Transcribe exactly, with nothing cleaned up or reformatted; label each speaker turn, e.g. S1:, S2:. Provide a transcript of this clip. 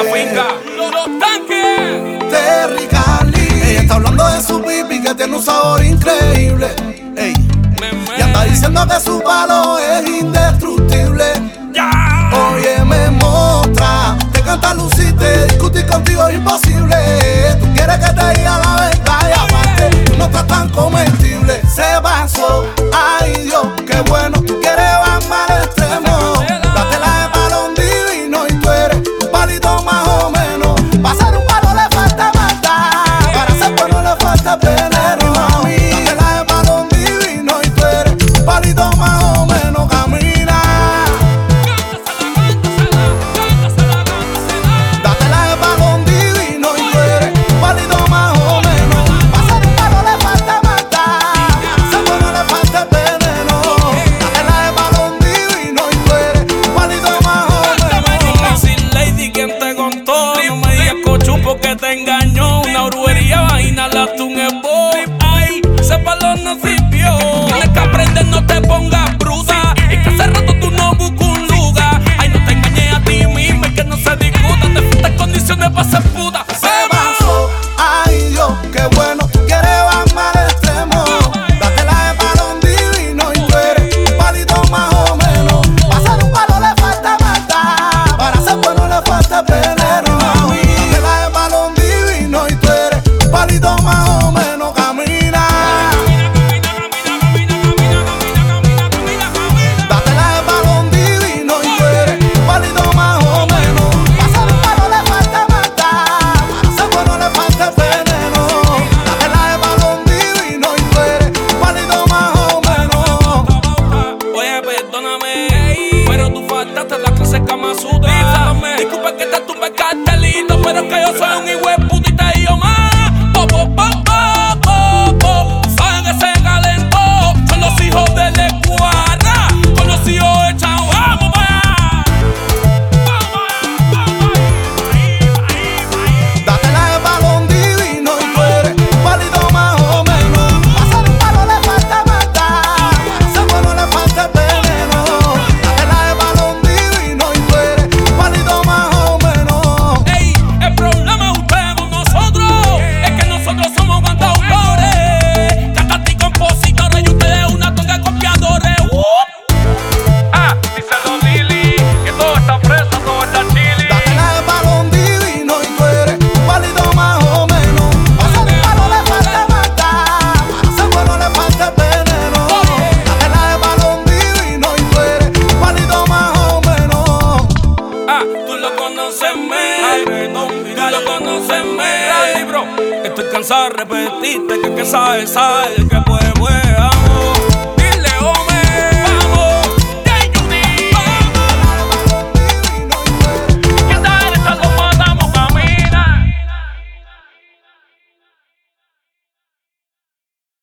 S1: la finca. Los, los tanques.
S2: Terry Cali. Ella está hablando de su pipi que tiene un sabor increíble. Ey. Y anda diciendo que su palo es indestructible.
S1: Ya.
S2: Oye, me mostra, te canta lucite, discutir contigo es imposible. Tú quieres que te diga la verdad y aparte tú no estás tan comestible. Se pasó, ay Dios, qué bueno. Tú quieres bajar al extremo, date la de balón divino y tú eres un palito más o menos. Para ser un palo le falta maldad, para ser bueno le falta veneno. Date la de balón divino y tú eres un palito más o menos. Camina. Date la de balón divino y tú eres un palito más o menos. Para ser un palo le falta maldad, para ser bueno le falta veneno. Date la de balón divino y tú eres un palito más o menos.
S1: Sin lady, ¿quién te contó? No me digas cochu porque te engañó. Una brujería vaina, la un boy. Ay, ese palo no sirvió. Tienes que aprender, no te pongas bruta. Y que hace rato tú no buscas un lugar. Ay, no te engañes a ti misma y que no se discuta. Te faltan condiciones para ser puta.
S2: Se pasó, ay Dios, qué bueno. Tú quieres bajar al extremo, date la de balón divino y tú eres un palito más o menos. Para ser un palo le falta maldad, para ser bueno le falta veneno. Date la de balón divino y tú eres un palito más o menos. Camina. Date la de balón divino y tú eres un palito más o menos. Para ser un palo le falta maldad, para ser bueno le falta veneno. Date la de balón divino y tú eres un palito más o menos.
S1: Oye, perdóname, pero tú faltaste la clase Kama Sutra. Disculpa que te tumbe el cartelito, pero es que yo soy un hijo de puta y te digo más. Po, po, po, po, po, po. Saben que se calentó. Son los hijos de la Escuadra, con los hijos de Chao. Vamos allá. Vamos allá, vamos allá.
S2: Date la de balón divino y tú eres un palito más o menos. Para ser un palo le falta maldad, para ser bueno le falta veneno. Date la de balón divino y tú eres un palito más o menos.
S1: Ey, el problema es ustedes con nosotros. Es que nosotros somos cantautores, cantantes y compositores, y ustedes una tonga copiadores. Uh. Ah, díselo Lili, que todo está fresa, todo está chili.
S2: Date la de balón divino y tú eres un palito más o menos. Para ser un palo le falta maldad, para ser bueno le falta veneno. Date la de balón divino y tú eres un palito más o menos.
S1: Ah, tú lo conoces, me. Tú lo conoces, me. Bro, estoy cansado de repetirte que el que sabe, sabe, el que puede, puede.